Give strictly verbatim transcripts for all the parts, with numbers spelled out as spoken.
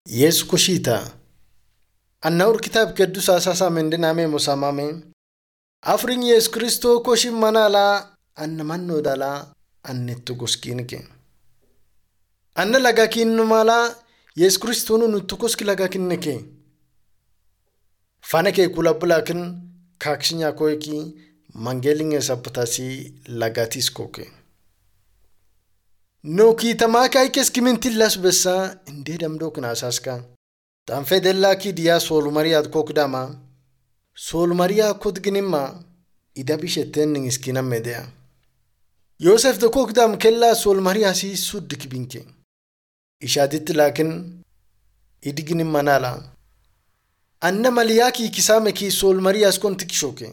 Yesu kushita. Annaur kitab kedus asasa mendiname musamame. Afrin Yesu Kristo koshim manala anna manno dala annettu goskinke. Anna lagakin mala Yesu Kristo nu nutukoski lagakinneke. Fanake kulabulakin kakshinya koiki mangelinge saputasi lagatis koke. No kitamaka ikes kimintillas bessa inde damdo kana asaska. Tanfe della ki dia sol maria kokdama. Sol maria kodginimma ida bishetten iskina medea. Yosef de kokdam kella sol maria si suddik binke. Ishadit lakin idignim manala. Anna maliyaki kisame ki sol maria skontik shoke.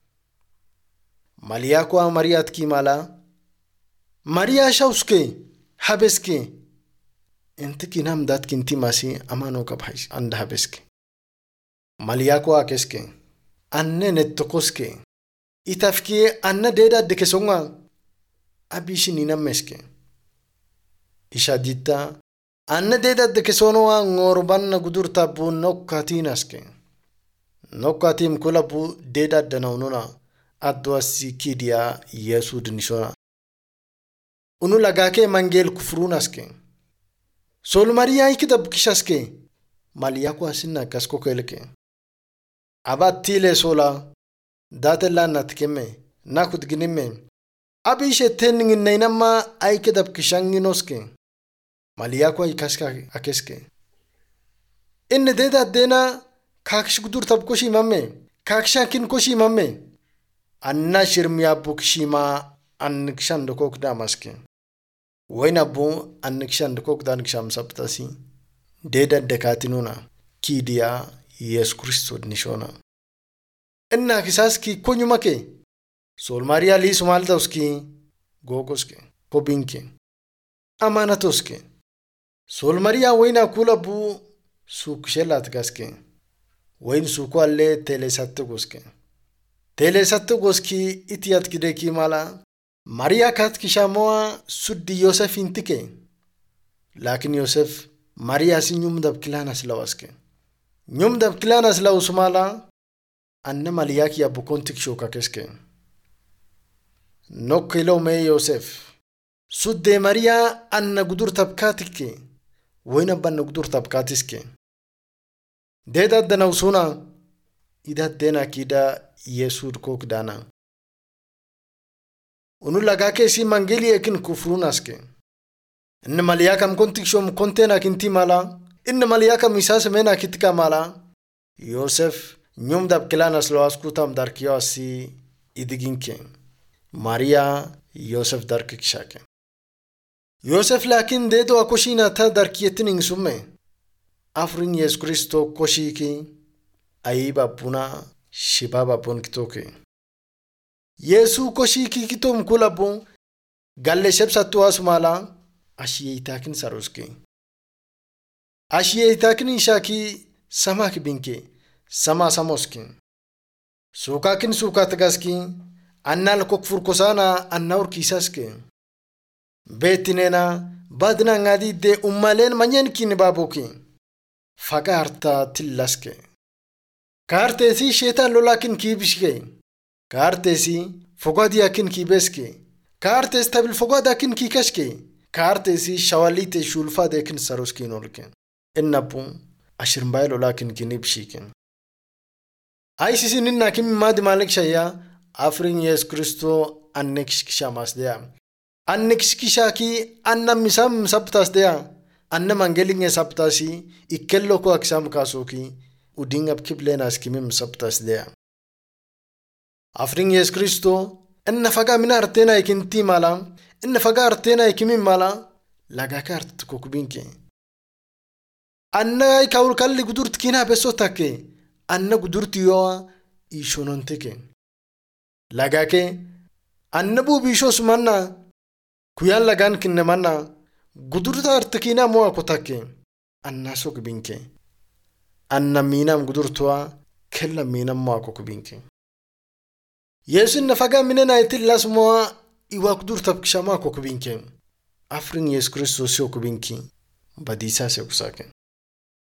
Maliyako mariat ki mala Maria shauske habeske inti nam dat kinti masi amano kabhais anda habeske Maliyako akeske anne nettokoske itafki anna deda dekesonga abishi ninameske ishadita anna deda dekesonoa ngorban gudurta bu nokkatinaske nokkatim kulabu deda danonuna adwasi kidia Yesu dinishona Unu lagake mangel kufrunaske. Sol Maria ikidab kishaske. Maliyako asinna kasko kelke. Abat tile sola. Datella natkeme. Nakut ginime. Abishe teningin nainama aikidab kishanginoske. Maliyako ikaska akeske. Inne deda dena kakish gudur tab koshi mamme. Kakishakin koshi mamme. Anna shirmiya bukshima annikshan dokok damaske. Wayna bu annikshan dokok daniksham saptasi. Deda dekatinuna. Kidia Yesu Kristo nishona. Inna kisaski konyumake. Sol Maria li sumaltauski. Gogoske. Kobinke. Amanatoske. Sol Maria wayna kula bu sukshelat gaske. Wayn suko alle telesatto goske. Telesatto goski itiyat kideki mala. Maria kat kishamoa suddi Yosef intike. Lakin Yosef Maria si nyumdab kilanas lawaske. Nyumdab kilanas lawusmala anna maliyaki ya bukontik shoka keske. Nokkilo me Yosef. Sudde Maria anna gudur tabkatike. Wayna banna gudur tabkatiske. Deda dana usuna ida dena kida Yesu kok dana. Unu lagake si mangeli ekin kufrunaske. Inna maliyakam kontik shom kontena kinti mala. Inna maliyakam isas mena kitika mala. Yosef nyumdab kilanas loaskutam darkiyo si idiginke. Maria Yosef darki kishake. Yosef lakin dedo akoshina ta darkiyetin insume. Afrin Yesu Kristo koshiki aiba puna shibaba pun kitoke. Yesu koshiki kitom kulabu galle shebsatu asmala ashiye itakin saroske. Ashiye itakin ishaki samak binke sama samoske. Sukakin sukatgaski annal kokfurkosana annaur kisaske. Betinena badna ngadi de ummalen manyen kin baboki. Fagarta tillaske. Kartesi shetan lolakin kibishke. Kartesi fogadi akin kibeske. Kartes tabil fogada akin kikashke. Kartesi shawalite shulfa dekin saroski nolke. Ennapu ashirmbail olakin kinibshiken. Aisisi ninna kim mad malik shaya afrin Yesu Kristo annekishkisha masdea. Annekishkishaki anna misam saptasdea. Anna mangelinge saptasi ikkello ko aksam kasoki udingab kiblenas kimim saptasdea. Afrin Yesu Kristo inna faga min artena ikinti mala inna faga artena ikimim mala lagakart kokubinke anna ikawul kalli gudurt kina besotake anna gudurt yo ishononteke lagake anna bu bishos manna kuyan lagan kinne manna gudurt artkina mo akotake anna sokubinke anna minam gudurtwa kella minam mo akokubinke Yesu nafaga minena itillas moa iwa kudur tabkishama kokubinke. Afrin Yesu Kristo sio kubinki badisa se kusake.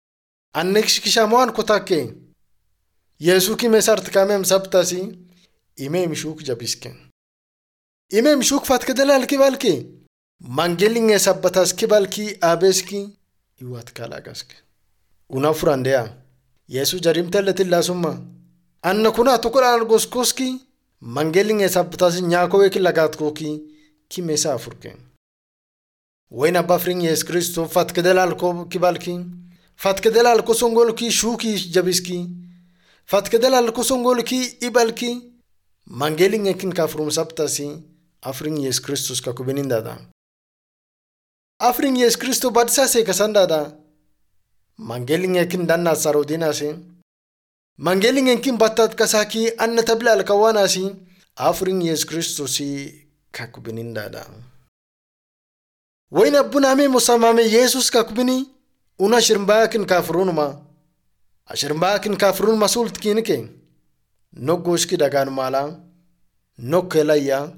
Annex kishamoan kotake. Yesu ki mesart kamem sabtasi ime mishuk jabiske. Ime mishuk fat kedalal kibalki. Mangelinge sabbatas kibalki abeski iwat kalagaske. Una furandea. Yesu jarimtelle tillasumma. Anna kuna tukura algoskoski mangelinge sabbatas nyakowe kilagatkoki kimesa afurke. Wayna bafring Yesu Kristo fat kedalal ko kibalki. Fat kedalal ko songolki shuki jabiski. Fat kedalal ko songolki ibalki mangelinge kin kafrum sabtasi afring Yesu Kristus ka kubinindada. Afring Yesu Kristo badsa se kasandada. Mangelinge kin danna sarodina se. Mangelinge kin batat kasaki anna tabla alkawana si afring Yesu Kristo si ka kubinindada. Wayna buname musamame Jesus ka kubini una shirmbakin kafrunuma. Ashirmbakin kafrun masult kinike. Noggoshki dagan mala. Nokkelaya.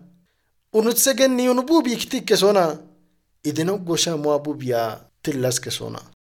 Unutsegen ni unububi kitike sona. Idinogosha muabubiya tillaske sona.